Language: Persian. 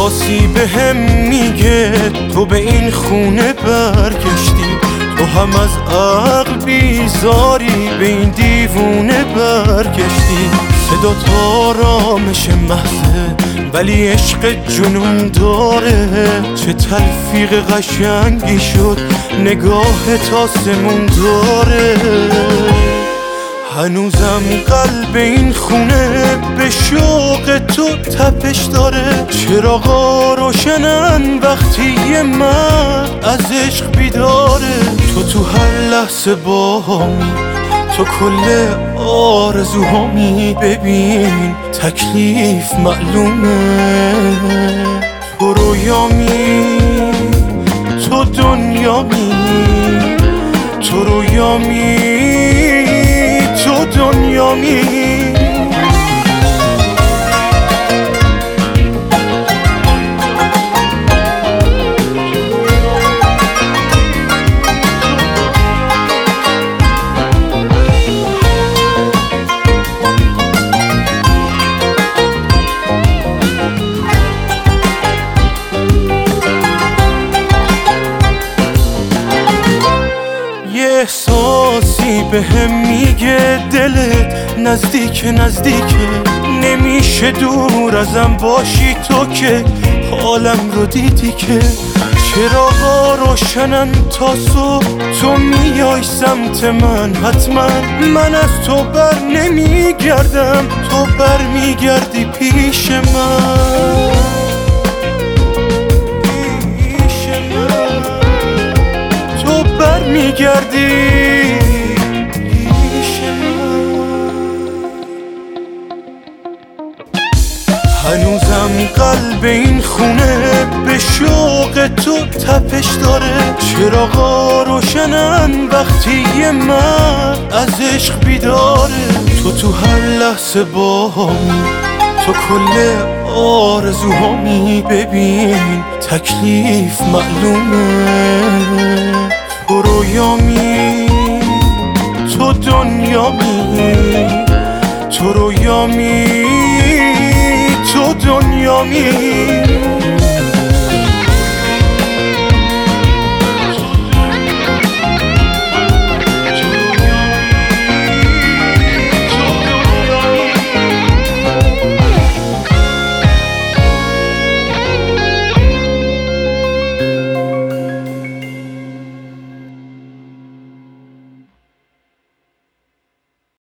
احساسی به هم میگه تو به این خونه برگشتی، تو هم از عقل بیزاری به این دیوونه برگشتی. صدا تا آرامش محضه ولی عشق جنون داره، چه تلفیق قشنگی شد نگاه آسمون داره. هنوزم قلب این خونه به شوق تو تپش داره، چراغا روشنن وقتی یه مرد از عشق بیداره. تو هر لحظه باهامی، تو کل آرزوهامی، ببین تکلیف معلومه. تو رویامی، تو دنیامی، تو رویامی، تو دنیامی. احساسی به هم میگه دلت نزدیکه، نمیشه دور ازم باشی تو که حالم رو دیدی که. چراغا روشنن تا صبح، تو میای سمت من حتما، من از تو بر نمیگردم، تو بر میگردی پیش من. میگردی پیش من. هنوزم قلب این خونه به شوق تو تپش داره، چراغا روشنن وقتی یه مرد از عشق بیداره. تو هر لحظه باهامی، تو کل آرزوهامی، ببین تکلیف معلومه. تو رویامی، تو دنیامی، تو رویامی، تو دنیامی.